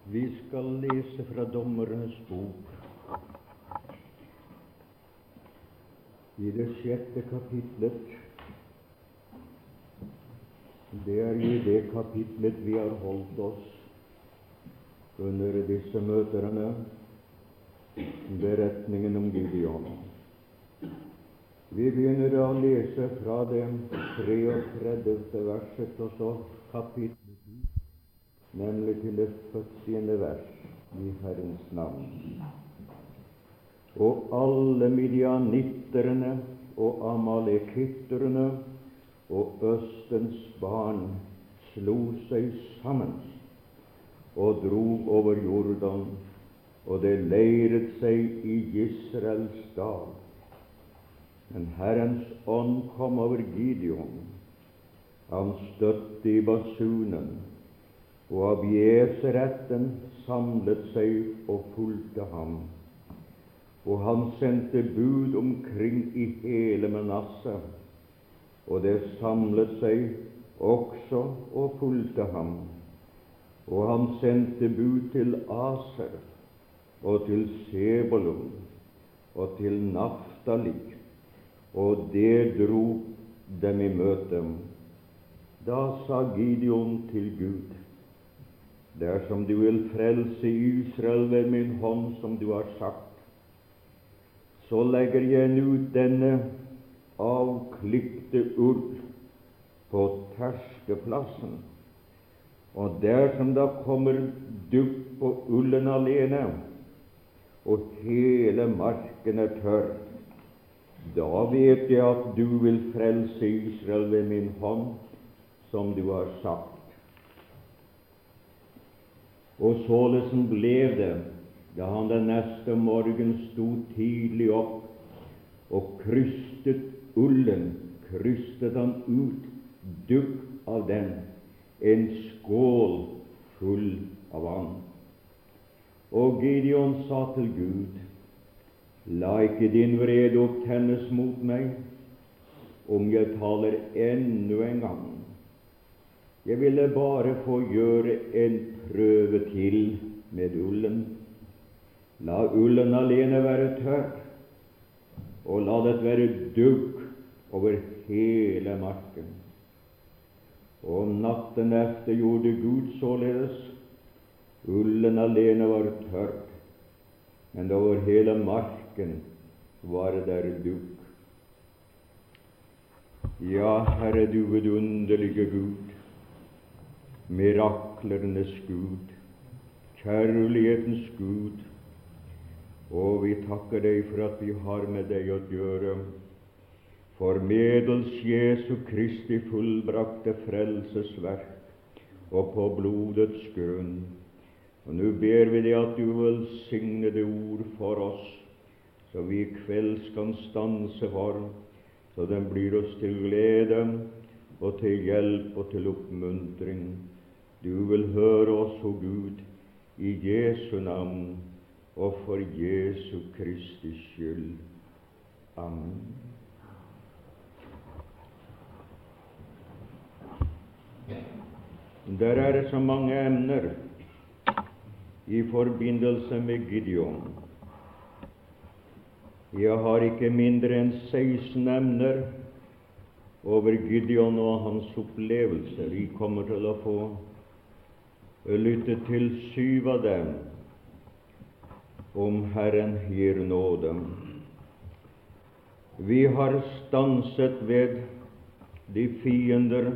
Vi skal lese fra Dommernes bok i det 6. kapitlet. Det er i det kapitlet vi har holdt oss under disse møterne, beretningen om Gideon. Vi begynner å lese fra det 33. verset og så kapitlet 10, nemlig til det 40. vers i Herrens navn. Og alle midianitterne og amalekitterne og Østens barn slo seg sammen og drog over Jordan, og det leiret seg i Israels dal. Men Herrens ånd kom over Gideon. Han støtte i basunen, og Abieseretten samlet seg og fulgte ham. Og han sendte bud omkring i hele Manasse, og det samlet seg også og fulgte ham. Og han sendte bud til Aser, og til Sebulon, og til Naftali, og det drog dem i møte. Da sa Gideon til Gud: dersom du vil frelse Israel ved min hånd, som du har sagt, så legger jeg nå denne avklipte ull på terskeplassen, og dersom da kommer dugg på ullen alene, og hele marken er tørr, da vet jeg at du vil frelse Israel ved min hånd, som du har sagt. Og således ble det, da han den neste morgen stod tidlig opp og krystet ullen, krystet han ut dugg av den, en skål full av vann. Og Gideon sa til Gud: la ikke din vrede opptennes mot meg, om jeg taler ennå en gang. Jeg ville bare få gjøre en prøve til med ullen. La ullen alene være tørr, og la det være dugg over hele marken. Og natten efter gjorde Gud således. Ullen alene var tørr, men over hele marken var der dugg. Ja, Herre, du vidunderlige Gud, miraklernes Gud, kjærlighetens Gud, og vi takker deg for at vi har med deg å gjøre, for medels Jesu Kristi fullbrakte frelsesverk og på blodets grunn. Og nå ber vi deg at du velsigne det ord for oss, så vi i kveld kan stanse for, så den blir oss til glede og til hjelp og til oppmuntring. Du vil høre oss, o Gud, i Jesu navn og for Jesu Kristi skyld. Amen. Der er så mange emner i forbindelse med Gideon. Jeg har ikke mindre enn 16 emner over Gideon og hans opplevelser. Vi kommer til å få lytte til 7 av dem, om Herren gir nåde. Vi har stanset ved de fiender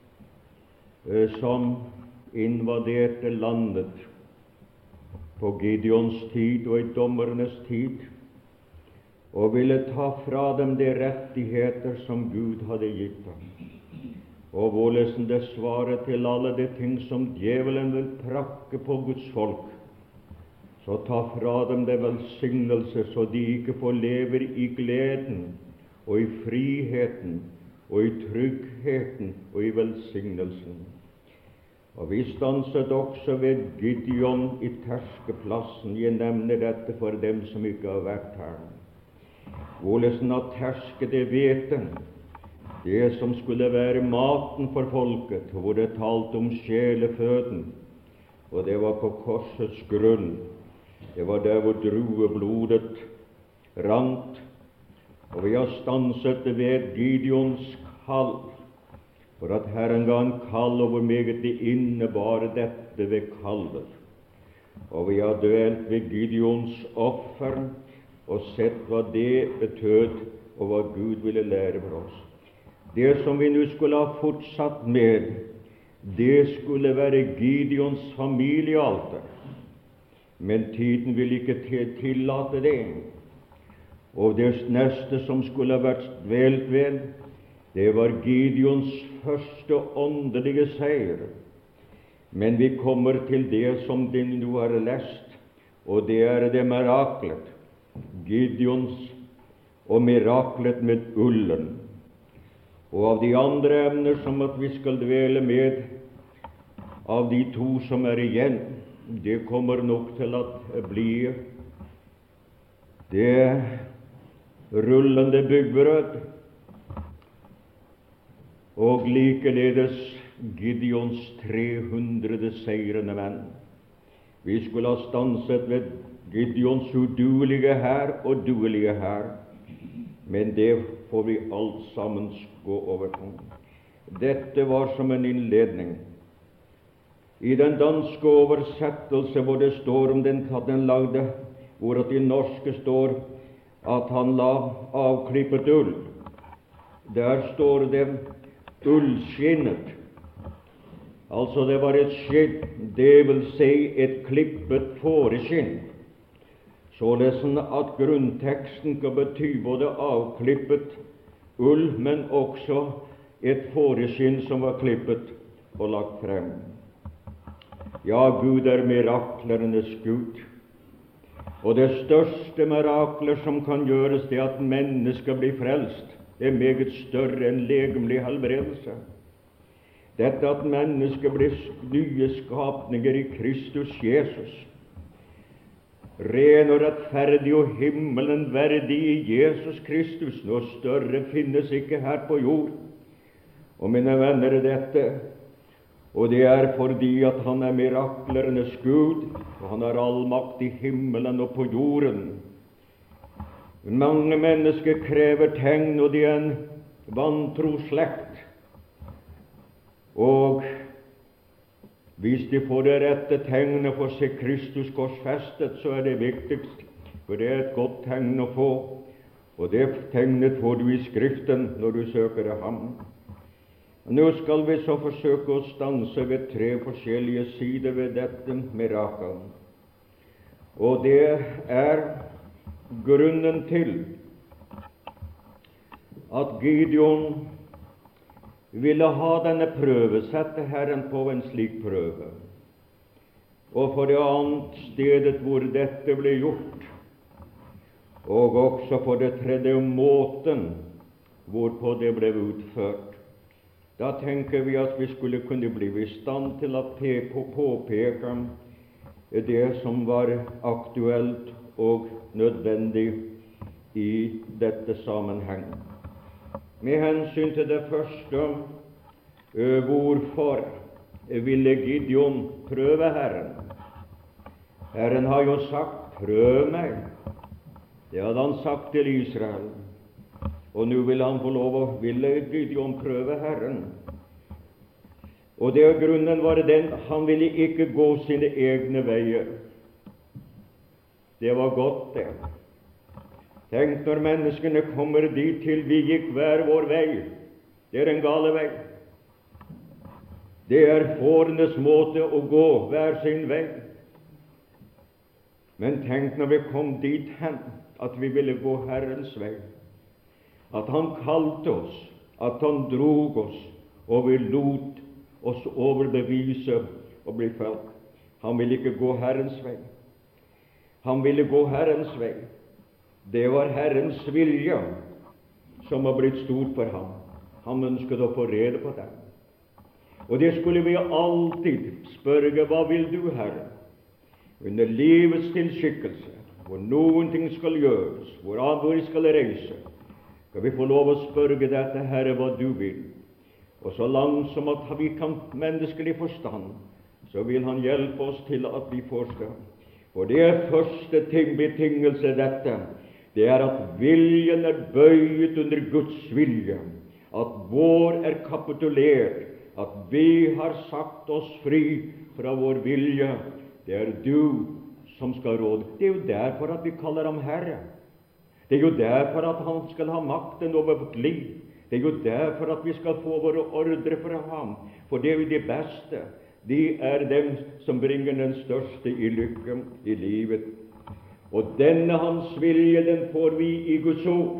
som invaderte landet på Gideons tid og i dommernes tid, og ville ta fra dem de rettigheter som Gud hadde gitt dem, og hvorledes det svarer til alle de ting som djevelen vil prakke på Guds folk, så ta fra dem det velsignelse, så de ikke får leve i gleden og i friheten og i tryggheten og i velsignelsen. Og vi stanset også ved Gideon i terskeplassen. Jeg nevner dette for dem som ikke har vært her. Hvorledes han har tersket det hveten, det som skulle være maten for folket, hvor det talte om sjeleføden, og det var på korsets grunn. Det var der hvor drueblodet rant, og vi har stanset det ved Gideons kall, for at Herren ga en kall, og hvor meget det innebar dette ved kallet. Og vi har dvelt ved Gideons offer og sett hva det betød, og hva Gud ville lære for oss. Det som vi nå skulle ha fortsatt med, det skulle være Gideons familiealter, men tiden ville ikke tillate det. Og det neste som skulle ha vært dvelt ved, det var Gideons første åndelige seier. Men vi kommer til det som de nå har lest, og det er det miraklet, Gideons og miraklet med ullen. Og av de andre emner som at vi skal dvele med, av de to som er igjen, det kommer nok til å bli det rullende byggbrød, og likeledes Gideons 300 seirende menn. Vi skulle ha stanset ved Gideons uduelige hær og duelige hær, men det får vi alt sammen gå over på. Dette var som en innledning. I den danske oversettelse hvor det står om den lagde, hvor at i norske står at han la avklippet ull, der står det ullskinnet. Altså det var et skinn, det vil si et klippet fåreskinn. Således at grunnteksten kan bety både avklippet ull, men også et fåreskinn som var klippet og lagt frem. Ja, Gud er miraklenes Gud, og det største mirakler som kan gjøres, det at mennesker blir frelst, er meget større enn legemlig helbredelse. Dette at mennesker blir nye skapninger i Kristus Jesus, ren og rettferdig og himmelen verdig i Jesus Kristus. Noe større finnes ikke her på jord. Og mine venner, dette, og det er fordi at han er miraklenes Gud, og han har all makt i himmelen og på jorden. Mange mennesker krever tegn, og de er en vantro slekt. Og hvis de får det rette tegnet for å se Kristus korsfestet, så er det viktigst, for det er et godt tegn å få, og det tegnet får du i Skriften når du søker ham. Nå skal vi så forsøke å stanse ved 3 forskjellige sider ved dette mirakel. Og det er grunnen til at Gideon ville ha denne prøve, sette Herren på en slik prøve. Og for det annet stedet hvor dette ble gjort, og også for det tredje måten hvorpå det ble utført. Da tenker vi at vi skulle kunne bli i stand til å påpeke det som var aktuelt og nødvendig i dette sammenheng. Med hensyn til det første, hvorfor ville Gideon prøve Herren? Herren har jo sagt, prøv meg. Det hadde han sagt til Israel. Og nå vil han få lov å ville Gideon prøve Herren. Og det grunnen var den, han ville ikke gå sine egne veier. Det var godt, det. Tenk når menneskene kommer dit til vi gikk hver vår vei. Det er en gale vei. Det er fårenes måte å gå hver sin vei. Men tenk når vi kom dit hen at vi ville gå Herrens vei. At han kalte oss, at han drog oss, og vi lot oss overbevise og bli følt. Han ville ikke gå Herrens vei. Han ville gå Herrens vei. Det var Herrens vilje som har blitt stort for ham. Han ønsket å få rede på det. Og det skulle vi alltid spørre, hva vil du, Herre? Under livets tilskikkelse, hvor noen ting skal gjøres, hvor vi skal reise, skal vi få lov å spørre dette, Herre, hva du vil. Og så langt som at vi kan menneskelig forstand, så vil han hjelpe oss til at vi forstår. For det er første betingelse dette, det er at viljen er bøyet under Guds vilje, at vår er kapitulert, at vi har sagt oss fri fra vår vilje. Det er du som skal råde. Det er jo derfor at vi kaller ham Herre. Det er jo derfor at han skal ha makten over vårt liv. Det er jo derfor at vi skal få våre ordre fra ham, for det er jo de beste. De er dem som bringer den største i lykken i livet. Og denne hans vilje, den får vi i Guds ord.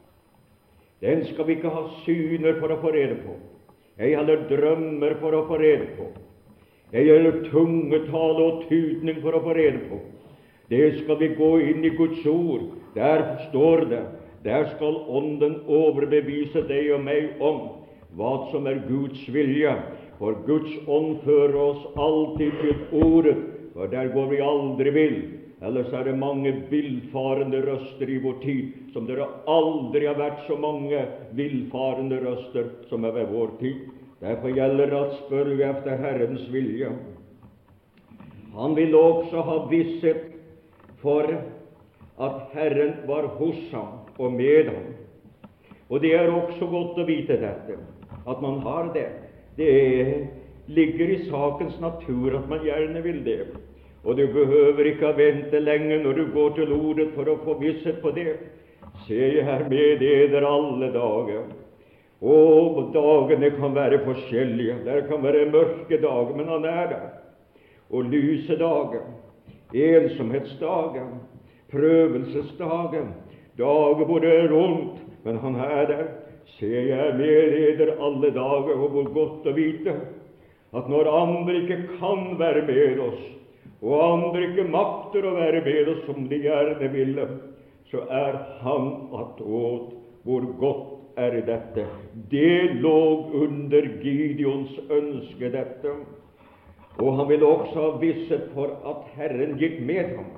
Den skal vi ikke ha syner for å få rede på, ei heller drømmer for å få rede på, ei heller tungetale og tydning for å få rede på. Det skal vi gå inn i Guds ord. Der står det, der skal Ånden overbevise deg og meg om hva som er Guds vilje. For Guds ånd fører oss alltid til ordet, for der går vi aldri vill. Ellers er det mange villfarende røster i vår tid, som det aldri har vært så mange villfarende røster som er ved vår tid. Derfor gjelder det at spørre efter Herrens vilje. Han vil også ha visshet for at Herren var hos ham og med ham. Og det er også godt å vite dette, at man har det. Det ligger i sakens natur at man gjerne vil det. Og du behøver ikke å vente lenge når du går til ordet for å få visshet på det. Se, jeg er med dere alle dager. Og dagene kan være forskjellige. Det kan være mørke dager, men han er der. Og lyse dager, ensomhetsdager, prøvelsesdager, dager hvor det er vondt, men han er der. Se, jeg er med dere alle dager, og hvor godt å vite at når andre ikke kan være med oss, og andre ikke makter å være med oss som de gjerne ville, så er han attåt. Hvor godt er dette? Det lå under Gideons ønske, dette. Og han ville også ha visshet for at Herren gikk med ham.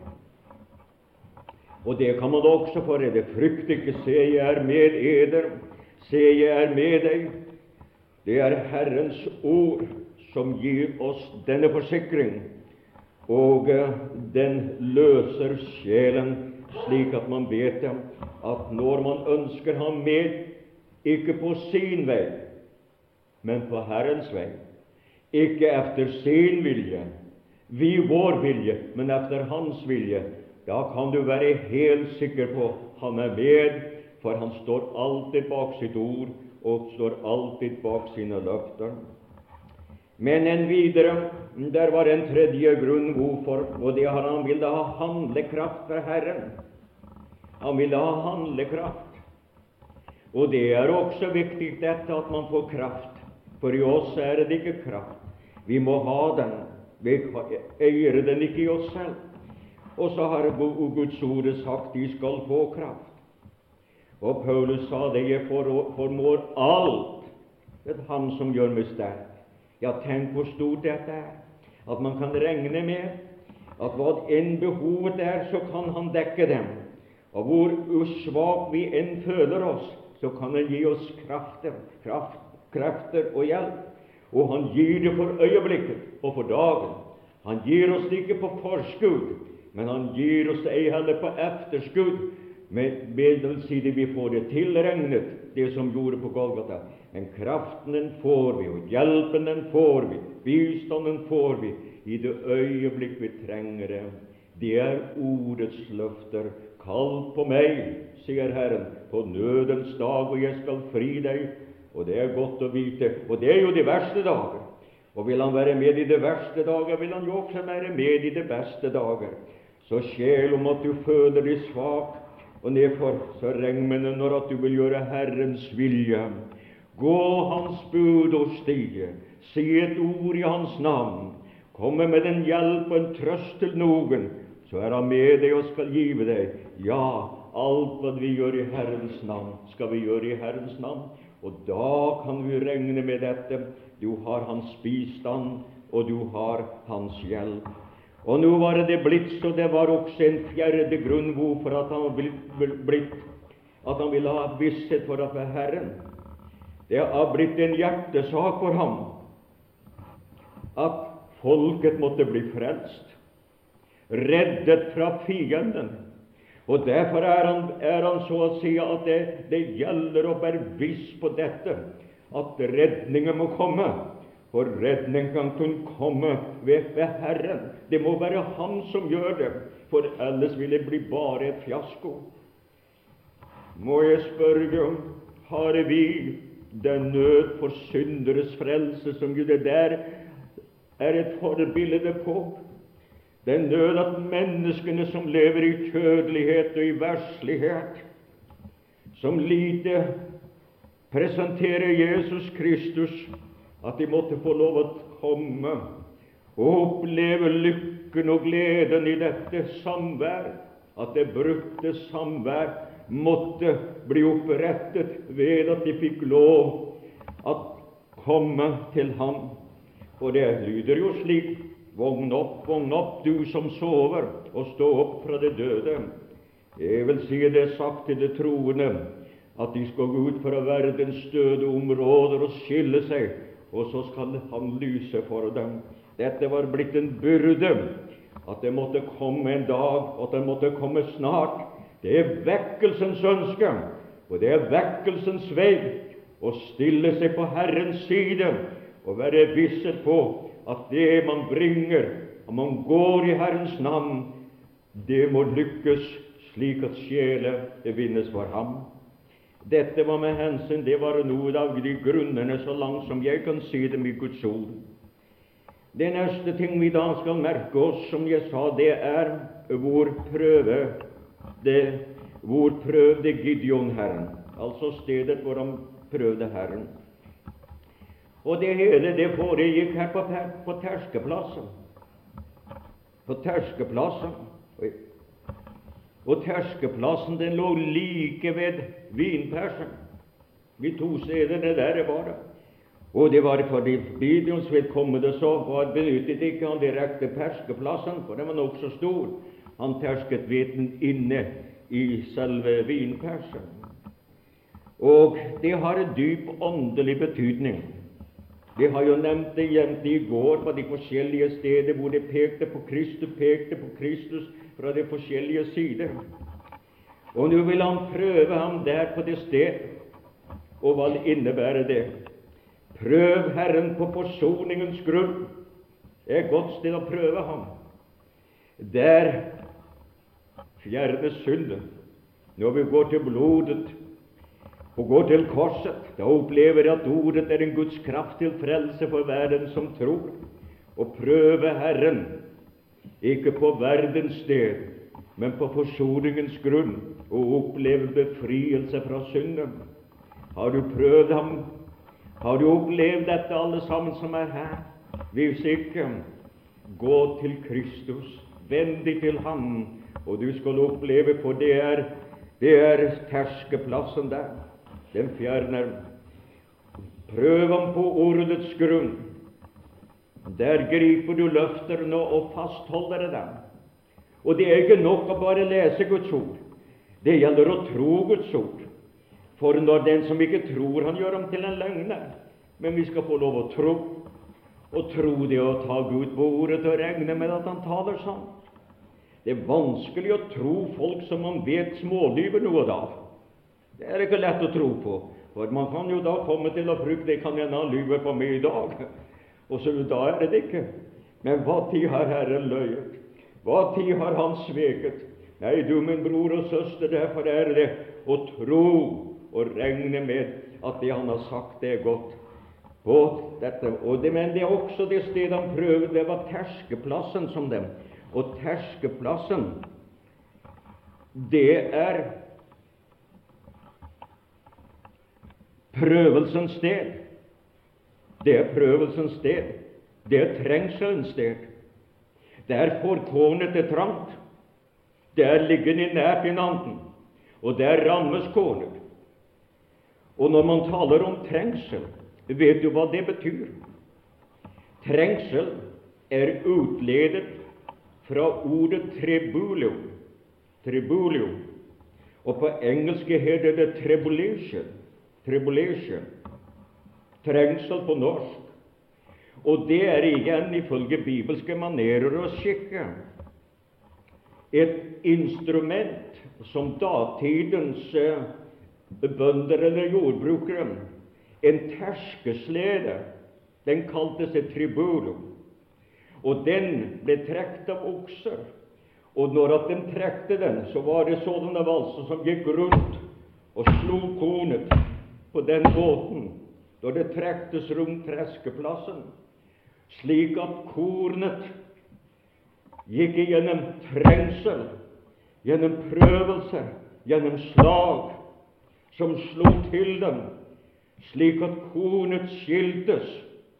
Og det kan man også få redde. Frykt ikke, se, jeg er med eder. Se, jeg er med deg. Det er Herrens ord som gir oss denne forsikring, og den løser sjelen, slik at man vet at når man ønsker ham med, ikke på sin vei, men på Herrens vei, ikke efter sin vilje, vi vår vilje, men efter hans vilje, da kan du være helt sikker på han er med, for han står alltid bak sitt ord, og står alltid bak sine løfter. Men en videre, der var en tredje grunn hvorfor, og det har han ville ha handlekraft for Herren. Han ville ha handlekraft. Og det er også viktig dette at man får kraft, for i oss er det ikke kraft. Vi må ha den, vi eier den ikke i oss selv. Og så har Guds ord sagt, de skal få kraft. Og Paulus sa det, jeg formår alt ved ham som gjør meg sterk. Ja, tenk hvor stort dette er, at man kan regne med at hva enn behovet er, så kan han dekke dem. Og hvor svak vi enn føler oss, så kan han gi oss krefter og hjelp. Og han gir det for øyeblikket og for dagen. Han gir oss det ikke på forskudd, men han gir oss det ei heller på efterskudd. Men bedelside vi får det tilregnet, det som gjorde på Golgata. Men kraften den får vi, og hjelpen den får vi, bistanden får vi i det øyeblikk vi trenger det. Det er ordets løfter. Kall på meg, sier Herren, på nødens dag, og jeg skal fri deg. Og det er godt å vite, og det er jo de verste dager. Og vil han være med i de verste dager, vil han jo også være med i de beste dager. Så sjel om at du føler deg svak, og nedfor så regner det når at du vil gjøre Herrens vilje. Gå hans bud og stige, si et ord i hans navn, komme med en hjelp og en trøst til noen, så er han med deg og skal give deg. Ja, alt hva vi gjør i Herrens navn, skal vi gjøre i Herrens navn, og da kan vi regne med dette. Du har hans bistand, og du har hans hjelp. Og nå var det blitt, så det var også en fjerde grunn hvorfor at han ville ha visshet for at være Herren. Det har blitt en hjertesak for ham at folket måtte bli frelst, reddet fra fienden. Og derfor er han så å si at det gjelder å være viss på dette, at redningen må komme. For redning kan kun komme ved Herren. Det må være Han som gjør det, for ellers vil det bli bare et fiasko. Må jeg spørre, har vi den nød for synderes frelse, som jo det der er et forbilde på? Den nød at menneskene som lever i kjødelighet og i verslighet, som lite presenterer Jesus Kristus, at de måtte få lov å komme og oppleve lykken og gleden i dette samvær, at det brutte samvær måtte bli opprettet ved at de fikk lov å komme til ham. Og det lyder jo slik: vågn opp, du som sover, og stå opp fra de døde. Jeg vil si det sagt til de troende, at de skal gå ut fra verdens døde områder og skille seg, og så skal Han lyse for dem. Dette var blitt en byrde, at det måtte komme en dag, og at det måtte komme snart. Det er vekkelsens ønske, og det er vekkelsens vei, å stille seg på Herrens side og være visset på at det man bringer, og man går i Herrens navn, det må lykkes, slik at sjeler vinnes for ham. Dette var med hensyn, det var noe av de grunnene, så langt som jeg kan si dem i Guds ord. Det neste ting vi da skal merke oss, som jeg sa, det er hvor prøvde Gideon Herren, altså stedet hvor han prøvde Herren. Og det hele det foregikk her på terskeplassen. På terskeplassen. Og terskeplassen, den lå like ved vinpersen. De to stedene der var det. Og det var for de Gideons vedkommende, så benyttet ikke han direkte terskeplassen, for den var nok så stor. Han tersket hveten inne i selve vinpersen. Og det har en dyp åndelig betydning. Vi har jo nevnt det jevnt i går på de forskjellige steder hvor det pekte på Kristus fra de forskjellige sider. Og nå vil han prøve ham der på det sted. Og hva innebærer det? Prøv Herren på forsoningens grunn. Det er et godt sted å prøve ham. Der fjernes synden. Når vi går til blodet og går til korset, da opplever jeg at ordet er en Guds kraft til frelse for hver den som tror. Og prøve Herren, ikke på verdens sted, men på forsoningens grunn, og oppleve befrielse fra synden. Har du prøvd ham? Har du opplevd dette, alle sammen som er her? Hvis ikke, gå til Kristus, vend deg til ham, og du skal oppleve, for det er terskeplassen der. Den fjerner. Prøv ham på ordets grunn. Der griper du løfterne og fastholder dem. Og det er ikke nok å bare lese Guds ord. Det gjelder å tro Guds ord. For når den som ikke tror, han gjør ham til en løgner. Men vi skal få lov å tro. Og tro det å ta Gud på ordet og regne med at han taler sånn. Det er vanskelig å tro folk som man vet smålyver noe av. Det er ikke lett å tro på, for man kan jo da komme til å frykte, det kan en annen lyve på meg i dag, og så da er det ikke. Men hva tid har Herren løyet? Hva tid har han sveket? Nei, du min bror og søster, derfor er det å tro og regne med at det han har sagt, det er godt på dette. Men det er også det stedet han prøvde, det var terskeplassen som dem. Og terskeplassen, det er prøvelsens sted. Det er prøvelsens sted. Det er trengselens sted. Der forkånet det trangt. Der ligger det nært i nanten. Og der rammes kornet. Og når man taler om trengsel, vet du hva det betyr? Trengsel er utledet fra ordet tribulio. Tribulio. Og på engelsk heter det tribulation. Tribulation. Trengsel på norsk. Og det igjen, ifølge bibelske manerer og skikker, et instrument som datidens bønder eller jordbrukere, en terskeslede, den kalte seg tribulum, og den ble trekt av okser. Og når at den trekte den, så var det sånne valser som gikk rundt og slo kornet på den båten, da det trektes rundt treskeplassen, slik at kornet gikk igjennom trengsel, gjennom prøvelser, gjennom slag, som slo til dem, slik at kornet skiltes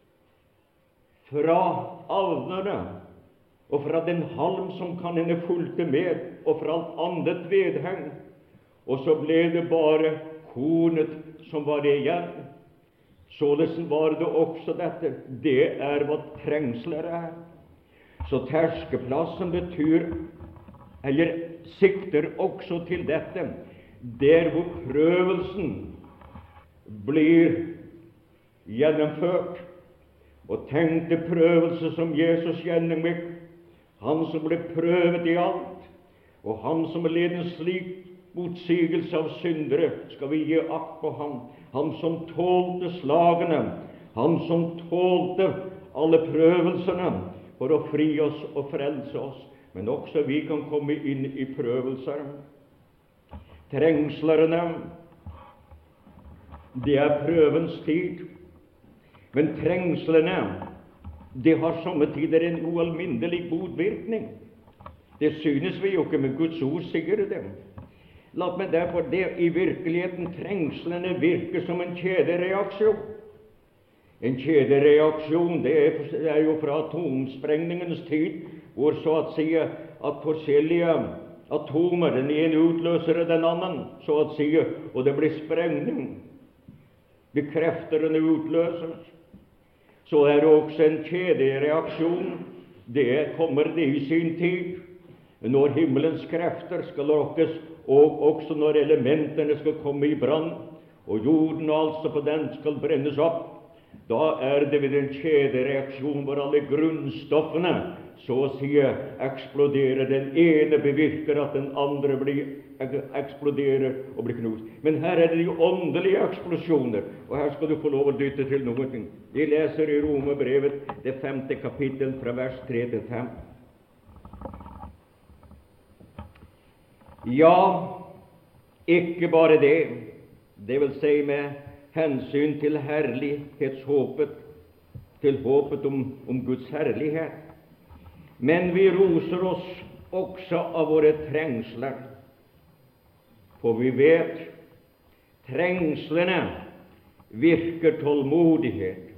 fra alvene, og fra den halm som kan henne fulgte med, og fra alt annet vedheng, og så ble det bare kornet som var igjen. Således var det også dette. Det hva trengsler er. Så terskeplassen betyr, eller sikter også til dette, der hvor prøvelsen blir gjennomført. Og tenk det prøvelse som Jesus gjennomgikk, han som ble prøvet i alt, og han som led en slik motsigelse av syndere, skal vi gi akt på ham. Han som tålte slagene, han som tålte alle prøvelsene for å fri oss og frelse oss, men også vi kan komme inn i prøvelser. Trengslerne, det prøvens tid, men trengslene, det har somme tider en ualminnelig god virkning. Det synes vi jo ikke, men Guds ord sier det. La meg derfor det i virkeligheten trengslene virker som en kjedereaksjon. En kjedereaksjon, det jo fra atomsprengningens tid, hvor så at si at forskjellige atomer, den ene utløser den annen, så at si, og det blir sprengning. Bekrefterne utløses. Så det også en kjedereaksjon. Det kommer det i sin tid, når himmelens krefter skal rokkes, og også når elementene skal komme i brann, og jorden altså på den skal brennes opp. Da det ved en kjedereaksjon hvor alle grunnstoffene så å si eksploderer. Den ene bevirker at den andre eksploderer og blir knust. Men her det de åndelige eksplosjoner, og her skal du få lov å lytte til noe. Vi leser i Romerbrevet, det 5. kapittel, fra vers 3-5. Ja, ikke bare det, det vil si med hensyn til herlighetshåpet, til håpet om Guds herlighet. Men vi roser oss også av våre trengsler, for vi vet trengslene virker tålmodighet.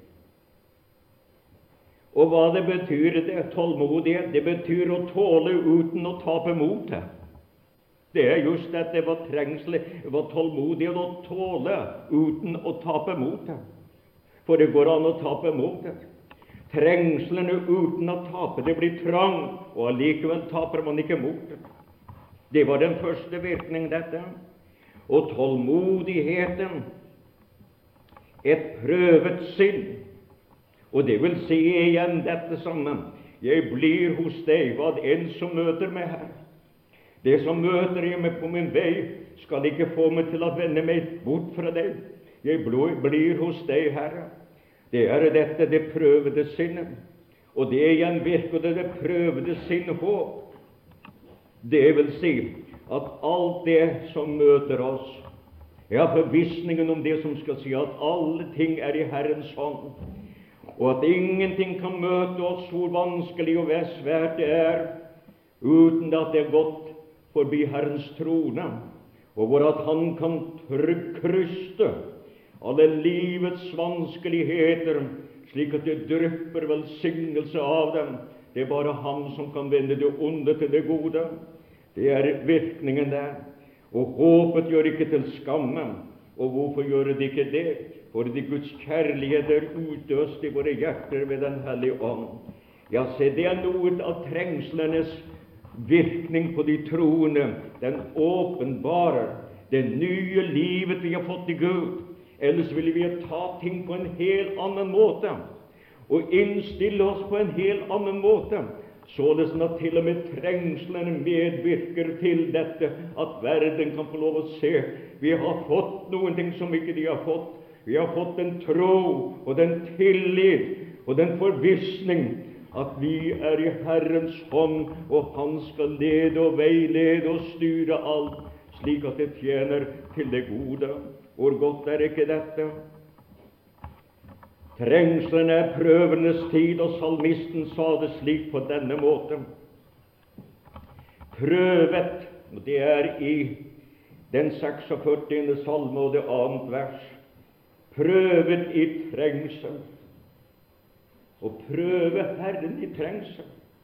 Og hva det betyr, det tålmodighet, det betyr å tåle uten å tape motet. Det just dette hva trengsel, hva tålmodighet, å tåle uten å tape motet. For det går an å tape motet. Trengslene uten å tape, det blir trang, og allikevel taper man ikke motet. Det var den første virkning, dette. Og tålmodigheten, et prøvet sinn. Og det vil si igjen dette sammen. Jeg blir hos deg, hva enn som møter meg her. Det som møter jeg meg på min vei, skal ikke få meg til å vende meg bort fra deg. Jeg blir hos deg, Herre. Det dette, det prøvede sinnet. Og det igjen virker det prøvede sinn håp. Det vil si at alt det som møter oss, forvissningen om det som skal si at alle ting i Herrens hånd, og at ingenting kan møte oss hvor vanskelig og svært det uten at det gått forbi Herrens trone, og hvor at han kan kryste alle livets vanskeligheter, slik at det drypper velsignelse av dem. Det bare han som kan vende det onde til det gode. Det virkningen der. Og håpet gjør ikke til skamme. Og hvorfor gjør det ikke det? Fordi Guds kjærlighet utøst i våre hjerter ved Den hellige ånd. Ja, se, det noe av trengslenes virkning på de troende. Den åpenbarer det nye livet vi har fått i Gud. Ellers ville vi ta ting på en helt annen måte. og innstille oss på en helt annen måte, således at til og med trengslene medvirker til dette, at verden kan få lov å se. Vi har fått noen ting som ikke de har fått. Vi har fått den tro og den tillit og den forvissning at vi er i Herrens hånd, og Han skal lede og veilede og styre alt, slik at det tjener til det gode. Hvor godt er ikke dette? Trengselen er prøvenes tid, og salmisten sa det slik på denne måten. Prøvet, det er i den 46. salme og det 2. vers. Prøvet i trengsel. Og prøve Herren i trengsel.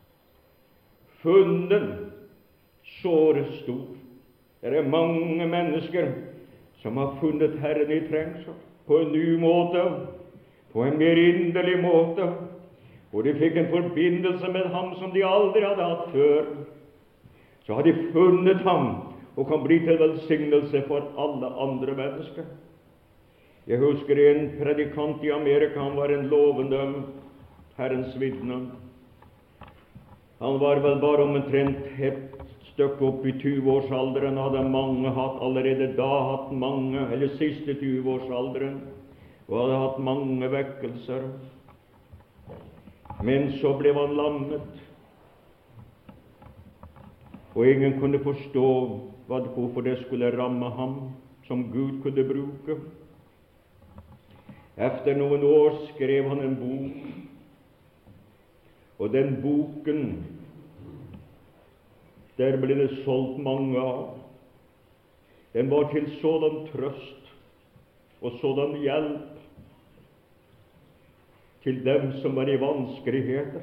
Funnen såre stor. Det er mange mennesker som har funnet Herren i trengsel, på en ny måte, på en mer inderlig måte, hvor de fikk en forbindelse med Ham som de aldri hadde hatt før. Så har de funnet Ham, og kan bli til velsignelse for alle andre mennesker. Jeg husker en predikant i Amerika. Han var en lovende Herrens vitne. Han var vel bare omtrent et stykke opp i 20-årsalderen, hadde allerede da hatt mange, eller siste 20-årsalderen, og hadde hatt mange vekkelser. Men så ble han lammet, og ingen kunne forstå hvorfor det skulle ramme ham, som Gud kunne bruke. Efter noen år skrev han en bok, og den boken, der ble det solgt mange av. Den var til sådan trøst og sådan hjelp til dem som var i vanskeligheter,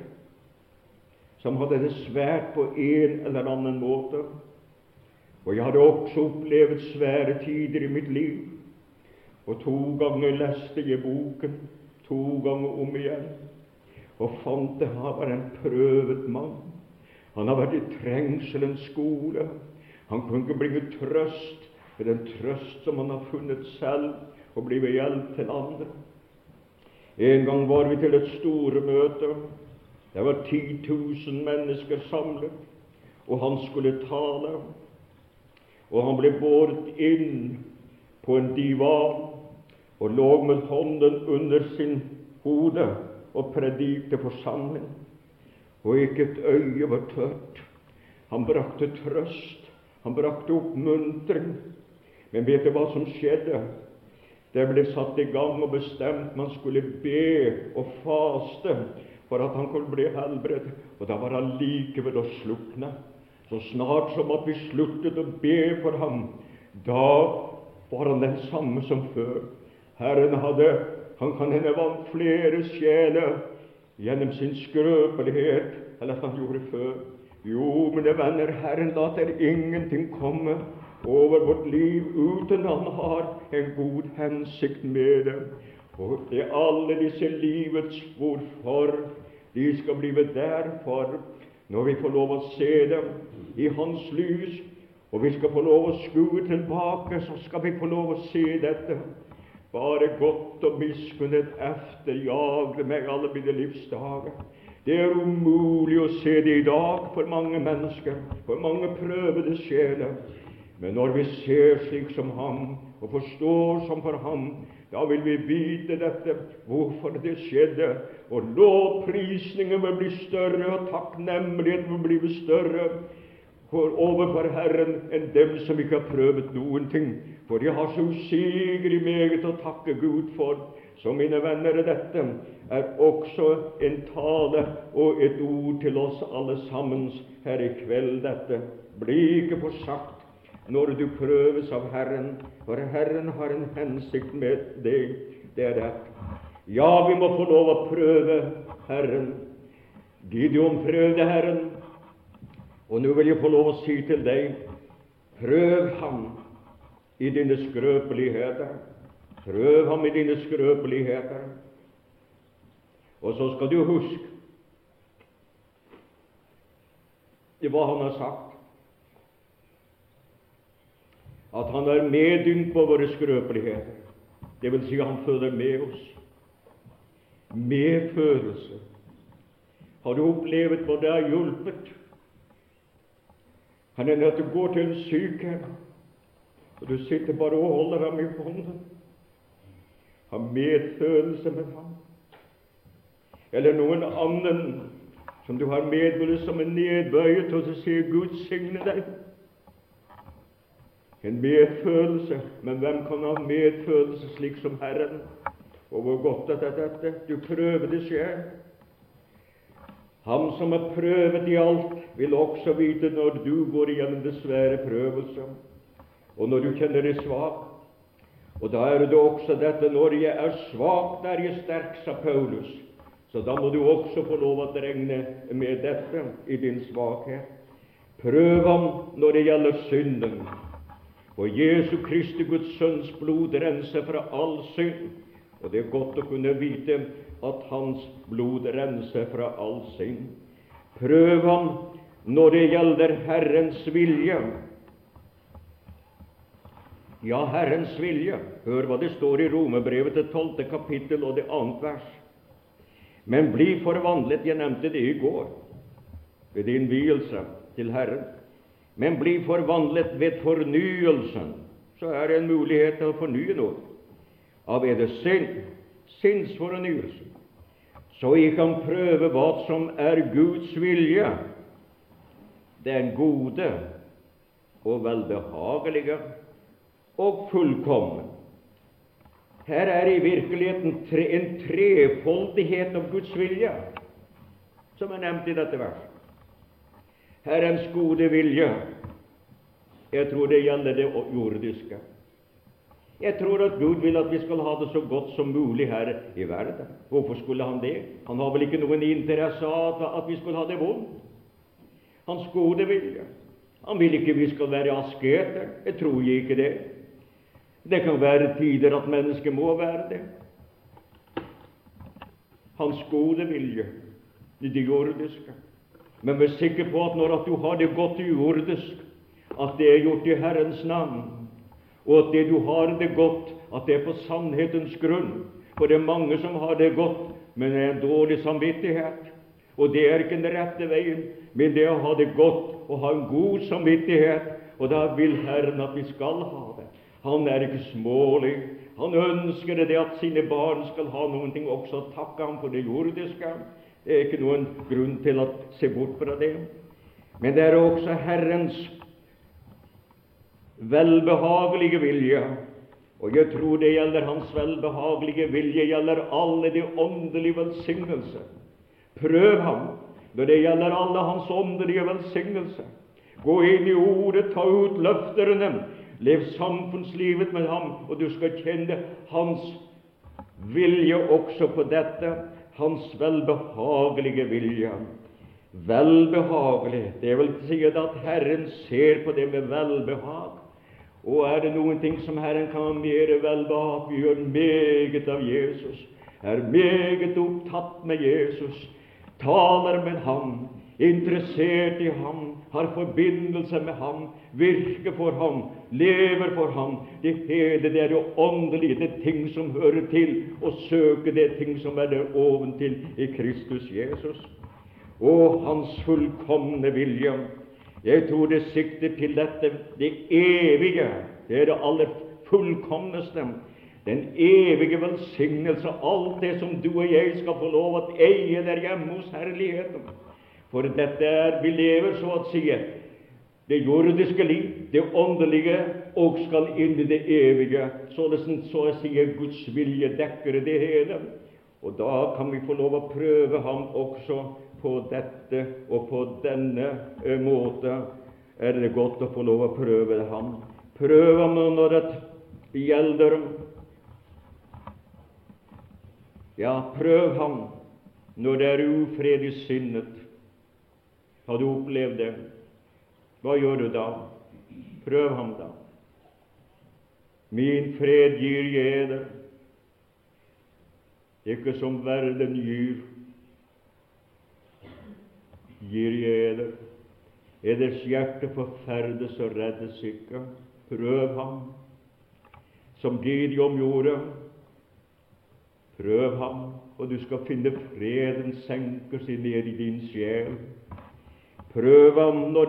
som hadde det svært på en eller annen måte. Og jeg hadde også opplevd svære tider i mitt liv, og 2 ganger leste jeg boken, 2 ganger om igjen, og fant det han var en prøvet mann. Han har vært i trengselens skole. Han kunne ikke bringe trøst med den trøst som han har funnet selv, og bli ved hjelp til andre. En gang var vi til et store møte. Det var 10 000 mennesker samlet, og han skulle tale. Og han ble båret inn på en divan og lå med hånden under sin hode og predikte forsamling. Og ikke et øye var tørt. Han brakte trøst, han brakte oppmuntring. Men vet du hva som skjedde? Det ble satt i gang og bestemt man skulle be og faste for at han kunne bli helbredet, og da var han like ved å slukne. Så snart som at vi sluttet å be for ham, da var han den samme som før. Herren han kan hende vant flere sjeler gjennom sin skrøpelighet, eller han gjorde før. Jo, mine venner, Herren later ingenting komme over vårt liv uten han har en god hensikt med det. Og det er alle disse livets hvorfor, de skal blive derfor, når vi får lov å se dem i hans lys, og vi skal få lov å skue tilbake, så skal vi få lov å se dette. Bare godt og miskunnet efterjagde meg alle mine livsdager. Det er umulig å se det i dag for mange mennesker, for mange prøvede sjeler. Men når vi ser slik som ham, og forstår som for ham, da vil vi vite dette, hvorfor det skjedde, og lovprisningen vil bli større, og takknemligheten vil bli større overfor Herren enn dem som ikke har prøvet noen ting. For de har så usigelig meget å takke Gud for. Så mine venner, dette er også en tale og et ord til oss alle sammen her i kveld. Dette blir ikke forsagt når du prøves av Herren, for Herren har en hensikt med deg. Det er dette. Ja, vi må få lov å prøve Herren. Gideon prøvde Herren, og nå vil jeg få lov å si til deg, prøv ham i dine skrøpeligheter. Prøv ham i dine skrøpeligheter. Og så skal du huske hva han har sagt. At han er medynk på våre skrøpeligheter. Det vil si, han følger med oss. medfølelse. Har du opplevd hva det har hjulpet? Han er nødt til å gå til en sykehjem, og du sitter bare og holder ham i hånden. Ha medfølelse med ham. Eller noen annen som du har medfølelse som er nedbøyet, og så sier Gud signe deg. En medfølelse, men hvem kan ha medfølelse slik som Herren? Og hvor godt er dette? Du prøver det selv. Han som har prøvet i alt, vil også vite når du går igjennom det svære prøvelser, og når du kjenner deg svak. Og da er det også dette, når jeg er svak, der jeg sterk, sa Paulus. Så da må du også få lov å regne med dette i din svakhet. Prøv ham når det gjelder synden. Og Jesu Kristi Guds Sønns blod renser fra all synd. Og det er godt å kunne vite at hans blod renser fra all synd. Prøv ham når det gjelder Herrens vilje. Ja, Herrens vilje. Hør hva det står i Romerbrevet, det 12. kapittel og det 2. vers. Men bli forvandlet, jeg nevnte det i går, ved innvielse til Herren. Men bli forvandlet ved fornyelsen. Så er det en mulighet til å fornye noe. Av er det sinnsfornyelse. Så jeg kan prøve hva som er Guds vilje, den gode og velbehagelige og fullkommen. Her er i virkeligheten en trefoldighet av Guds vilje, som er nevnt i dette verset. Herrens gode vilje, jeg tror det gjelder det jordiske. Jeg tror at Gud vil at vi skal ha det så godt som mulig her i verden. Hvorfor skulle han det? Han har vel ikke noen interesse av at vi skal ha det vondt. Hans gode vilje. Han vil ikke vi skal være asketer. Jeg tror ikke det. Det kan være tider at mennesker må være det. Hans gode vilje i det jordiske. Men vær sikker på at når at du har det godt i jordisk, at det er gjort i Herrens navn, og at det du har det godt, at det er på sannhetens grunn. For det er mange som har det godt, men det er en dårlig samvittighet. Og det er ikke den rette veien, men det er å ha det godt og ha en god samvittighet, og da vil Herren at vi skal ha det. Han er ikke smålig. Han ønsker det at sine barn skal ha noen ting også å takke ham for det jordiske. Det er ikke noen grunn til å se bort fra det. Men det er også Herrens velbehagelige vilje, og jeg tror det gjelder hans velbehagelige vilje, gjelder alle de åndelige velsignelser. Prøv ham når det gjelder alle hans åndelige velsignelser. Gå inn i ordet, ta ut løfterne, lev samfunnslivet med ham, og du skal kjenne hans vilje også på dette, hans velbehagelige vilje. Velbehagelig, det vil si at Herren ser på det med velbehag. Og er det noen ting som Herren kan ha mer velbehag, vi gjør meget av Jesus, er meget opptatt med Jesus, taler med ham, interessert i ham, har forbindelse med ham, virker for ham, lever for ham. Det hele det er jo åndelige, det ting som hører til, og søker det ting som er der oventil i Kristus Jesus. Og hans fullkomne vilje, jeg tror det sikter til dette, det evige, det er det aller fullkomneste, den evige velsignelse, alt det som du og jeg skal få lov å eie der hjemme hos herligheten. For dette er, vi lever så å si, det jordiske liv, det åndelige, og skal inn i det evige, så å si Guds vilje dekker det hele. Og da kan vi få lov å prøve ham også på dette, og på denne måte er det godt å få lov å prøve ham. Prøv ham når det gjelder, ja, prøv ham når det er ufred i sinnet. Har du opplevd det? Hva gjør du da? Prøv ham da. Min fred gir jeg eder, ikke som verden gir jeg eder. Eders hjerte forferdes og reddes ikke. Prøv ham, som Gideon gjorde. Prøv ham. og du skal finne freden senker seg ned i din sjel. Prøv ham når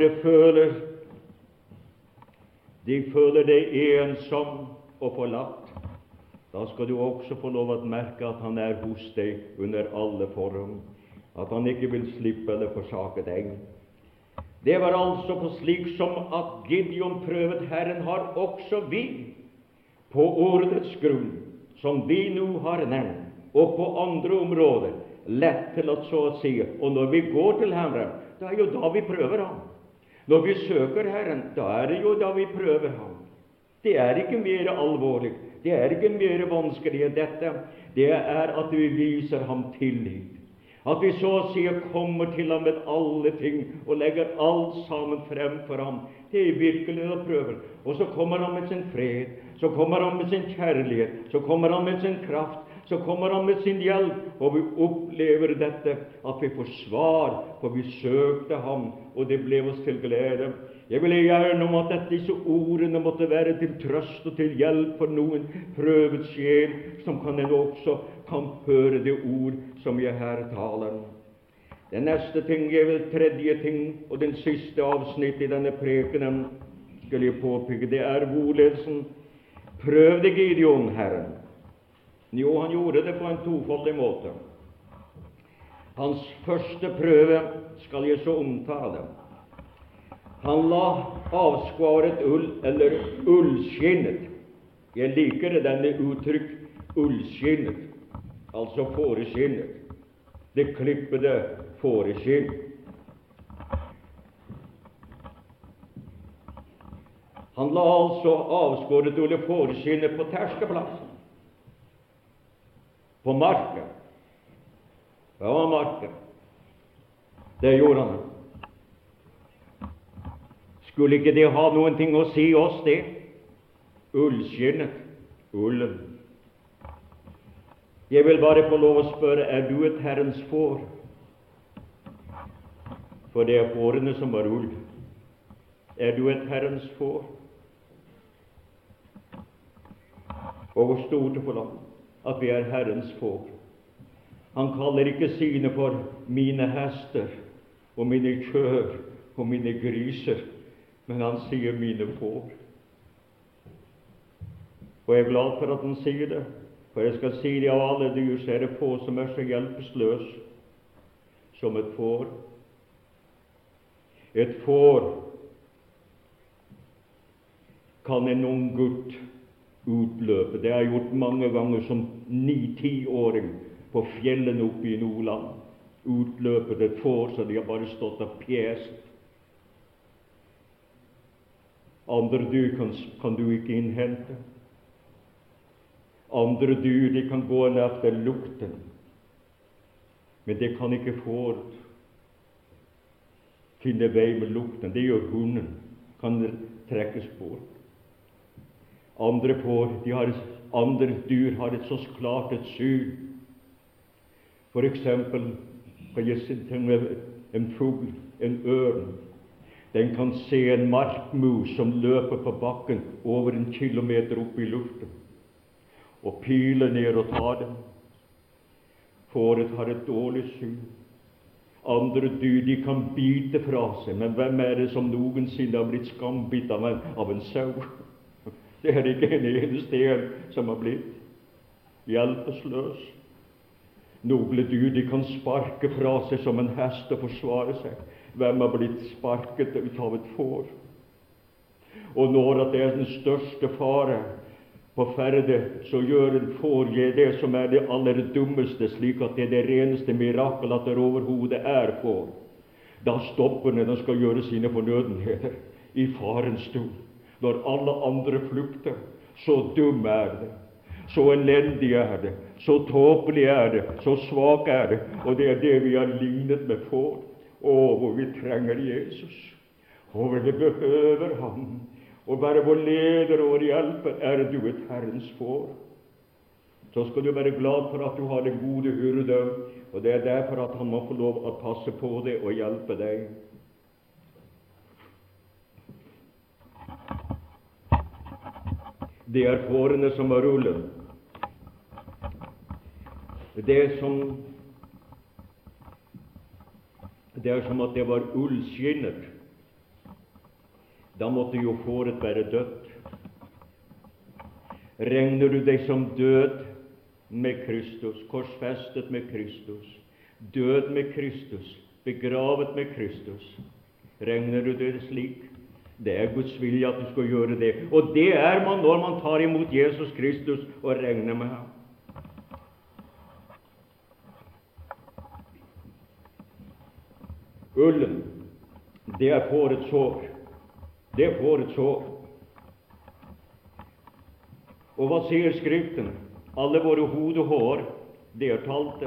de føler deg ensom og forlatt. Da skal du også få lov å merke at han er hos deg under alle forhold, at han ikke vil slippe eller forsake deg. Det var altså på slik som at Gideon prøvet Herren, har også vi på ordets grunn, som vi nå har nevnt, og på andre områder, lett til at så å si, og når vi går til Herren, det er jo da vi prøver ham. Når vi søker Herren, da er det jo da vi prøver ham. Det er ikke mer alvorlig, det er ikke mer vanskelig enn dette. Det er at vi viser ham tillit. At vi så å si kommer til ham med alle ting og legger alt sammen frem for ham. Det er virkelig å prøve. Og så kommer han med sin fred, så kommer han med sin kjærlighet, så kommer han med sin kraft, så kommer han med sin hjelp, og vi opplever dette, at vi får svar, for vi søkte ham, og det ble oss til glede. Jeg ville gjerne om at disse ordene måtte være til trøst og til hjelp for noen prøvet sjel, som kan en også kan høre det ord som jeg her taler. Den neste ting, tredje ting, og den siste avsnitt i denne prekenen, skal jeg påpeke, det er hvorledes prøvde Gideon Herren. Jo, han gjorde det på en tofoldig måte. Hans første prøve skal jeg så omtale. Han la avskåret ull, eller ullskinnet. Jeg liker denne uttrykk ullskinnet, altså fåreskinnet. Det klippede fåreskinn. Han la altså avskåret ull og fåreskinnet på terskeplassen, på marken. Det var marken. Det gjorde han. Skulle ikke det ha noen ting å si oss, det? Ullskinnet, ullen. Jeg vil bare få lov å spørre, er du et Herrens får? For det er fårene som har ull. Er du et Herrens får? Og hvor stort og forlangt at vi er Herrens får. Han kaller ikke sine for mine hester og mine kjør og mine griser, men han sier mine får. Og jeg er glad for at han sier det, for jeg skal si det, av alle dyr så er det få som er så hjelpeløs som et får. Et får kan en ung gutt utløpe. Det er gjort mange ganger som 9-10-åring på fjellene oppe i Nordland. Utløpet et får, så de har bare stått og pjest. Andre dyr kan du ikke innhente. Andre dyr, de kan gå efter lukten, men det kan ikke får finne vei med lukten. Det gjør hunden, kan trekkes bort. Andre dyr har et så klart et syn. For eksempel kan jeg se en fugl, en ørn. Den kan se en markmus som løper på bakken over 1 kilometer opp i luften, og pile ned og ta den. Fåret har et dårlig syn. Andre dyr, de kan bite fra seg, men hvem er det som noensinne har blitt skambitt av en sau? Det er ikke en eneste en som har blitt hjelpeløs. Noen dyr, de kan sparke fra seg som en hest og forsvare seg. Hvem har blitt sparket ut av et får? Og når det er den største fare på ferde, så gjør en får det som er det aller dummeste, slik at det er det reneste mirakel at det overhodet er får. Da stopper den og skal gjøre sine fornødenheter i farens stund. Når alle andre flukter, så dum er det, så elendig er det, så tåpelig er det, så svak er det, og det er det vi har lignet med får. Hvor vi trenger Jesus, og vi behøver ham, og være vår leder og vår hjelper. Er du et Herrens får, så skal du være glad for at du har den gode hyrde, og det er derfor at han må få lov å passe på det og hjelpe deg. Det er fårene som har ullen. Det er som at det var ullskinner. Da måtte jo fåret være dødt. Regner du deg som død med Kristus, korsfestet med Kristus, død med Kristus, begravet med Kristus, regner du det slik? Det er Guds vilje at du skal gjøre det, og det er man når man tar imot Jesus Kristus og regner med ham. Ullen, det er fårets hår. Det er fårets hår. Og hva sier Skriften? Alle våre hodehår, det er talte.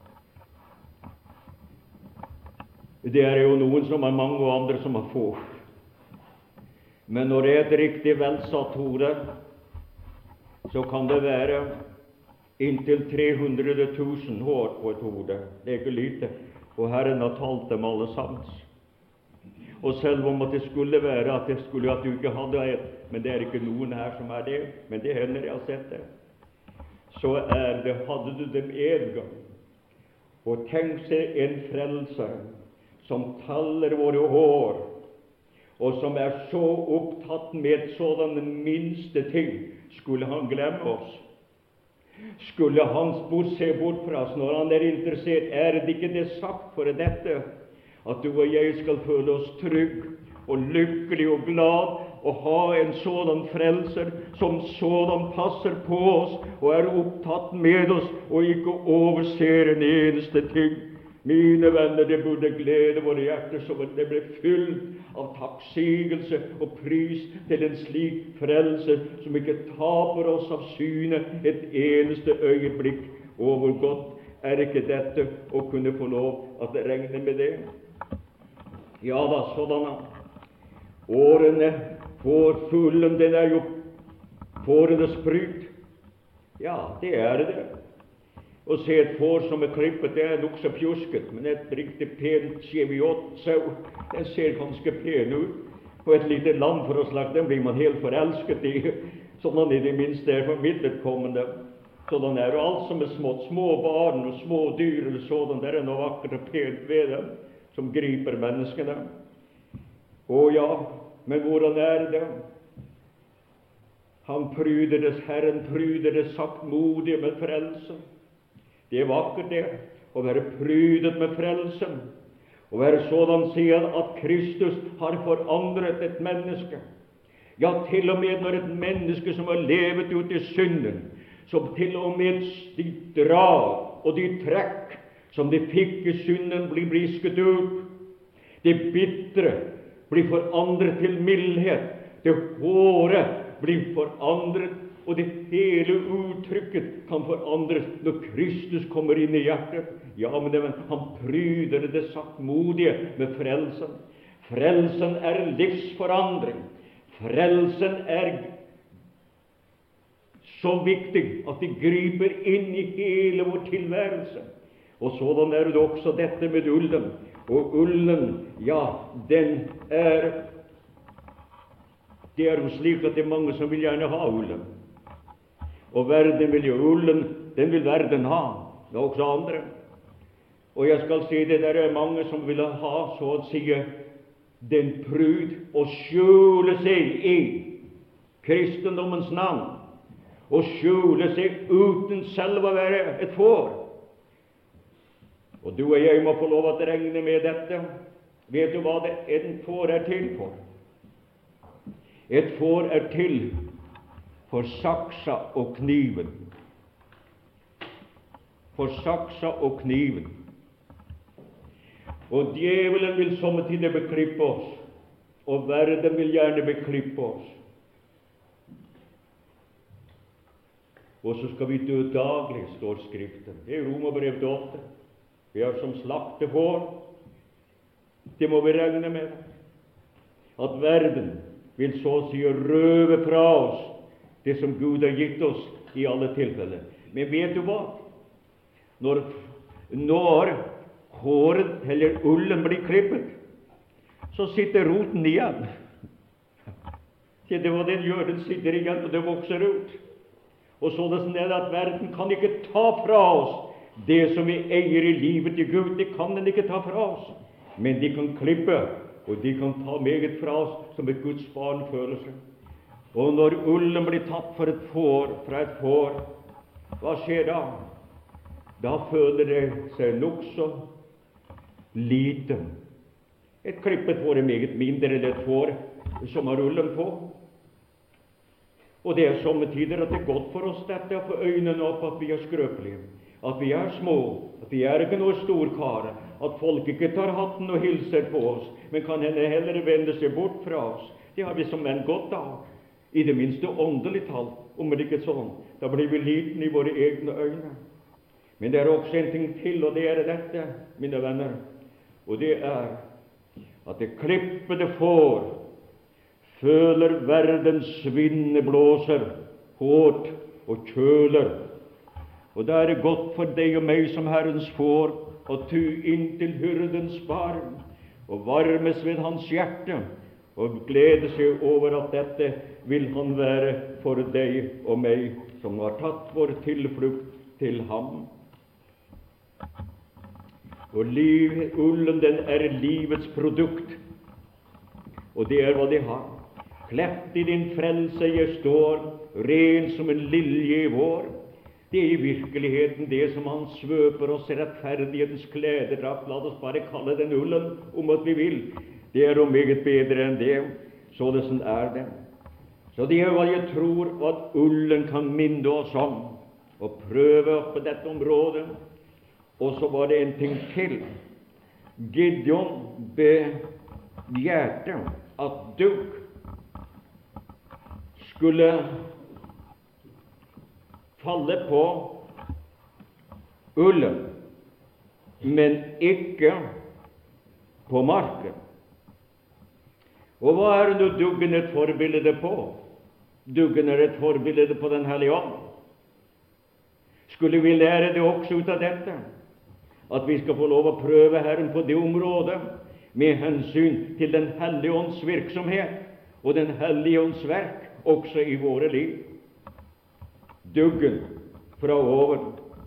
Det er jo noen som har mange, og andre som har få. Men når det er et riktig velsatt hode, så kan det være inntil 300 000 hår på et hode. Det er ikke lite. Og Herren har talt dem alle sammen. Og selv om at det skulle være at du ikke hadde et, men det er ikke noen her som er det, men det hender jeg har sett det, så hadde du dem en gang. Og tenk seg en frelser som taller våre hår, og som er så opptatt med sådanne minste ting. Skulle han glemme oss? Skulle han se bort fra oss når han er interessert? Er det ikke det sagt for dette, at du og jeg skal føle oss trygg og lykkelig og glad og ha en sådan frelser som sådan passer på oss og er opptatt med oss og ikke overser en eneste ting? Mine venner, det burde glede våre hjerter så det ble fylt av takksigelse og pris til en slik frelser som ikke taper oss av syne et eneste øyeblikk. Og hvor godt er ikke dette å kunne få lov at regne med det? Ja da, sådanne. Årene får fullen, den er jo fårenes pryd. Ja, det er det. Å se et får som er klippet, det er nok så pjusket, men et riktig pent cheviot sau, den ser ganske pen ut. På et lite lam for å slakte, den blir man helt forelsket i, sånn han i det minste er for mitt vedkommende. Sånn er det alt som er smått, små barn og små dyr eller sånn, det er noe vakkert og pent ved dem, som griper menneskene. Å ja, men hvordan er det? Herren pryder det saktmodige med frelsen. Det er vakkert det, å være prydet med frelsen, å være sådan sier at Kristus har forandret et menneske. Ja, til og med når et menneske som har levet ut i synden, som til og med de drag og de trekk som de fikk i synden blir brisket ut, det bitre blir forandret til mildhet, det hårde blir forandret, og det hele uttrykket kan forandres når Kristus kommer inn i hjertet. Ja, men han pryder det saktmodige med frelsen. Frelsen er livsforandring. Frelsen er så viktig at det griper inn i hele vår tilværelse. Og sådan er det også dette med ullen. Og ullen, ja, det er jo slik at det er mange som vil gjerne ha ullen. Og verden vil jo ullen, den vil verden ha. Det er også andre. Og jeg skal si det, der er mange som vil ha, så å si, den pryd og skjule seg i kristendommens navn, og skjule seg uten selv å være et får. Og du og jeg må få lov å regne med dette. Vet du hva en får er til for? Et får er til for saksa og kniven. For saksa og kniven. Og djevelen vil somme tider beklippe oss, og verden vil gjerne beklippe oss. Og så skal vi dø daglig, står Skriften. Det er Romerbrevet 8. Vi er som slaktefår. Det må vi regne med. At verden vil så å si røve fra oss det som Gud har gitt oss i alle tilfeller. Men vet du hva? Når håret eller ullen blir klippet, så sitter roten igjen. Det er hva den gjør, den sitter igjen, og det vokser ut. Og sånn er det at verden kan ikke ta fra oss Det som vi eier i livet til Gud, det kan den ikke ta fra oss. Men de kan klippe, og de kan ta meget fra oss som et Guds barn føler seg. Og når ullen blir tatt fra et får, hva skjer da? Da føler det seg nokså lite. Et klippet får er meget mindre enn et får som har ullen på. Og det er somme tider at det er godt for oss dette å få øynene opp at vi er skrøpelige, at vi er små, at vi er ikke noe storkare, at folk ikke tar hatten og hilser på oss, men kan hende heller vende seg bort fra oss. Det har vi som menn godt av, i det minste åndelig talt, om det ikke sånn. Da blir vi liten i våre egne øyne. Men det er også en ting til, og det er dette, mine venner, og det er at det klippede får føler verdens vind blåser hårdt og kjøler. Og da er det godt for deg og meg som Herrens får å ty inntil hyrdens barm og varmes ved hans hjerte og glede seg over at dette vil han være for deg og meg som har tatt vår tilflukt til ham. Og ullen, den er livets produkt, og det er hva de har. Klept i din frelse jeg står, ren som en lilje i vår. Det er i virkeligheten det som han svøper oss i rettferdighetens klededrakt. La oss bare kalle den ullen om at vi vil. Det er jo meget bedre enn det. Sånn er det. Så det er hva jeg tror at ullen kan minne oss om, og prøve opp på dette området. Og så var det en ting til. Gideon begjærte at dugg skulle falle på ullen, men ikke på marken. Og hva er nå duggen et forbilde på? Duggen er et forbilde på Den hellige ånd. Skulle vi lære det også ut av dette, at vi skal få lov å prøve Herren på det området med hensyn til Den hellige ånds virksomhet og Den hellige ånds verk også i våre liv. Duggen fra oven.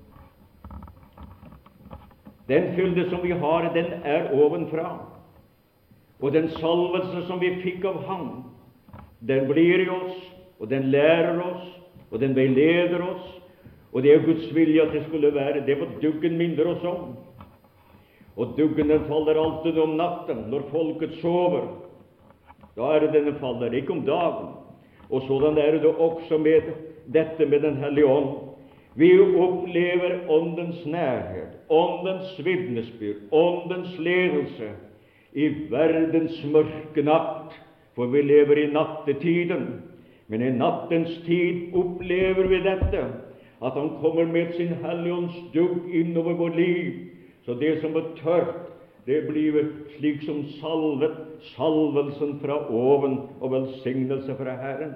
Den fylde som vi har, den er ovenfra. Og den salvelse som vi fikk av ham, den blir i oss, og den lærer oss, og den veileder oss. Og det er Guds vilje at det skulle være det hva duggen minner oss om. Og duggen den faller alltid om natten, når folket sover. Da er det den faller, ikke om dagen. Og sådan er det også med dette med Den hellige ånd. Vi opplever åndens nærhet, åndens vitnesbyrd, åndens ledelse i verdens mørke natt, for vi lever i nattetiden. Men i nattens tid opplever vi dette, at han kommer med sin hellige ånds dugg innover vår liv, så det som er tørt, det blir slik som salvelsen fra oven og velsignelse fra Herren.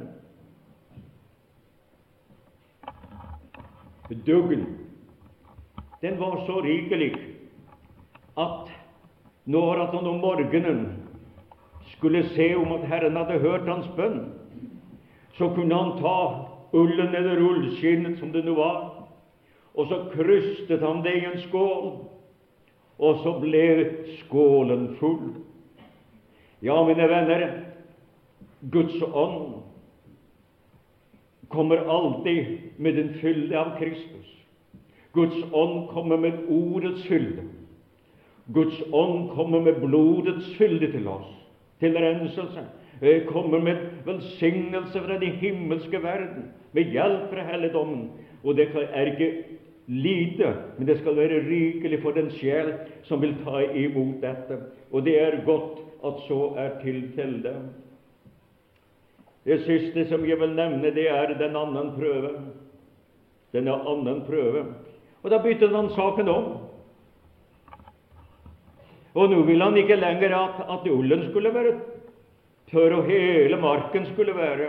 Duggen, den var så rikelig at når han om morgenen skulle se om at Herren hadde hørt hans bønn, så kunne han ta ullen eller ullskinnet som det nå var, og så krystet han det i en skål, og så ble skålen full. Ja, mine venner, Guds ånd kommer alltid med den fylde av Kristus. Guds ånd kommer med ordets fylde. Guds ånd kommer med blodets fylde til oss, til renselse. Kommer med velsignelse fra de himmelske verden, med hjelp fra helligdommen. Og det er ikke lite, men det skal være rikelig for den sjel som vil ta imot dette. Og det er godt at så er tilfellet. Det siste som jeg vil nevne, det er den annen prøve. Denne annen prøve. Og da byttet han saken om. Og nå vil han ikke lenger at ullen skulle være tørr, og hele marken skulle være.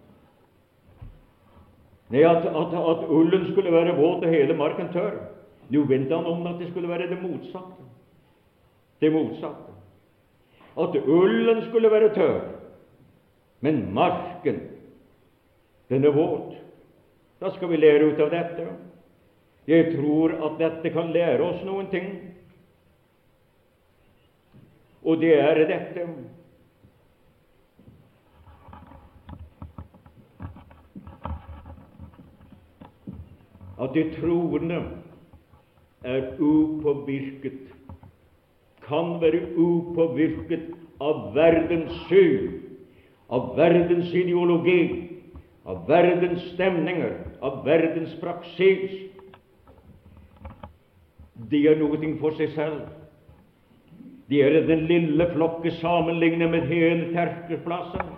Nei, at ullen skulle være våt og hele marken tørr. Nå ventet han om at det skulle være det motsatte. Det motsatte. At ullen skulle være tørr, men marken, den er våt. Da skal vi lære ut av dette. Jeg tror at dette kan lære oss noen ting, og det er dette: at de troende er upåvirket, kan være upåvirket av verdens syn, av verdens ideologi, av verdens stemninger, av verdens praksis. De er noe for seg selv. De er den lille flokke sammenlignet med hele terkeplassen.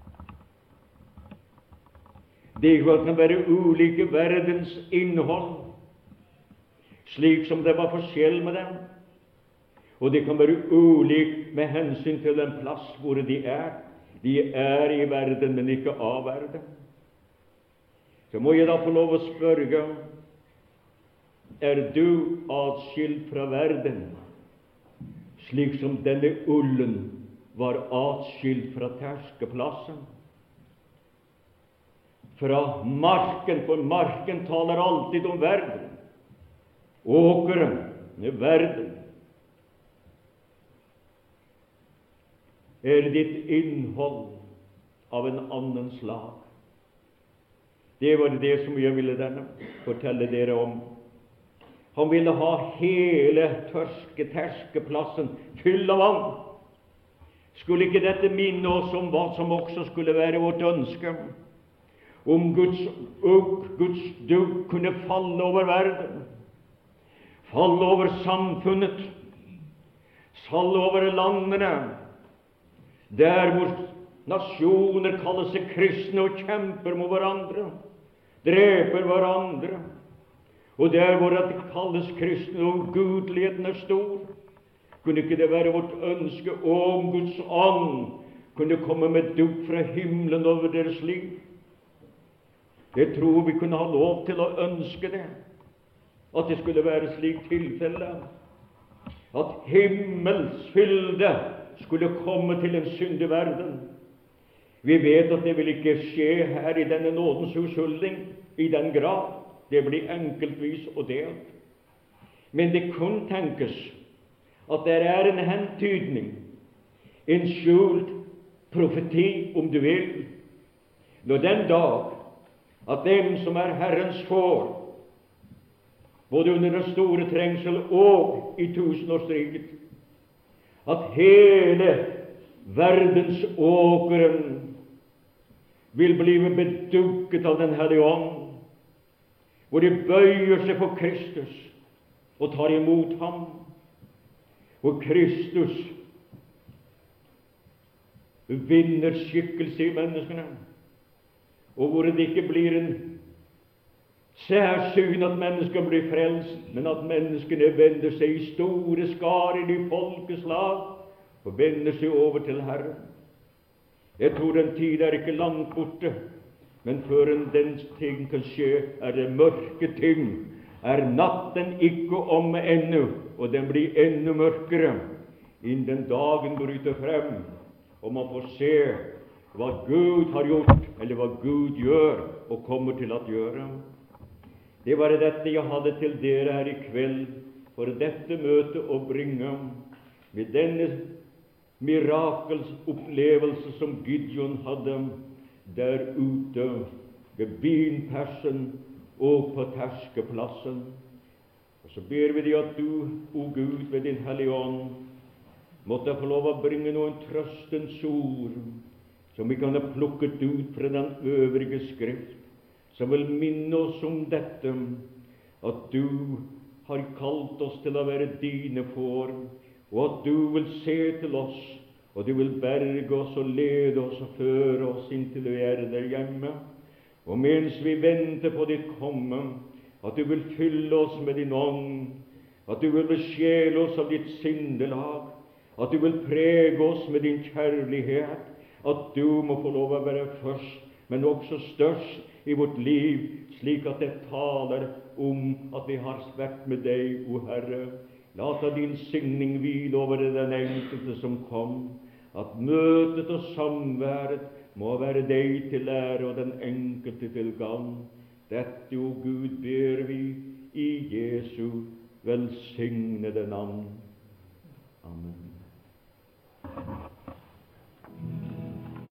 De kan være ulike verdens innhold, slik som det var forskjell med dem. Og de kan være ulike med hensyn til den plass hvor de er. De er i verden, men ikke av verden. Så må jeg da få lov å spørre: er du atskilt fra verden, slik som denne ullen var atskilt fra terskeplassen? Fra marken, for marken taler alltid om verden. Åkeren er verden. Er ditt innhold av en annen slag? Det var det som jeg ville fortelle dere om. Han ville ha hele terskeplassen full av vann. Skulle ikke dette minne oss om hva som også skulle være vårt ønske? Om Guds dugg kunne falle over verden, falle over samfunnet, falle over landene, der hvor nasjoner kaller seg kristne og kjemper mot hverandre, dreper hverandre, og der hvor det kalles kristne og gudeligheten er stor. Kunne ikke det være vårt ønske om Guds ånd kunne komme med dugg fra himmelen over deres liv? Jeg tror vi kunne ha lov til å ønske det, at det skulle være slik tilfelle, at himmelsfylde skulle komme til en syndig verden. Vi vet at det vil ikke skje her i denne nådens husholdning i den grad. Det blir enkeltvis og delt. Men det kun tenkes at det er en hentydning, en skjult profeti, om du vil, når den dag at dem som er Herrens får, både under den store trengsel og i tusenårsriket, at hele verdensåkeren vil bli bedugget av Den hellige ånd, hvor de bøyer seg for Kristus og tar imot ham, og Kristus vinner skikkelse i menneskene, og hvor det ikke blir en særsyn at mennesker blir frelst, men at menneskene vender seg i store skarer i folkeslag og vender seg over til Herren. Jeg tror den tid er ikke langt borte, men før den ting kan skje, er det mørke ting. Er natten ikke omme ennå, og den blir enda mørkere innen den dagen bryter frem, og man får se hva Gud har gjort, eller hva Gud gjør og kommer til å gjøre. Det var dette jeg hadde til dere her i kveld, for dette møtet å bringe, med denne mirakelsopplevelse som Gideon hadde der ute ved vinpersen og på terskeplassen. Og så ber vi deg at du, o Gud, ved din Hellige Ånd, måtte få lov å bringe noen trøstens ord, som vi kan ha plukket ut fra den øvrige skrift, som vil minne oss om dette, at du har kalt oss til å være dine får, og at du vil se til oss, og du vil berge oss og lede oss og føre oss inntil vi er der hjemme. Og mens vi venter på ditt komme, at du vil fylle oss med din ånd, at du vil besjele oss av ditt sindelag, at du vil prege oss med din kjærlighet, at du må få lov å være først, men også størst i vårt liv, slik at det taler om at vi har vært med deg, o Herre. La ta din signing hvile over den enkelte som kom, at møtet og samværet må være deg til ære og den enkelte til gagn. Dette, o Gud, ber vi i Jesu velsignede navn. Amen.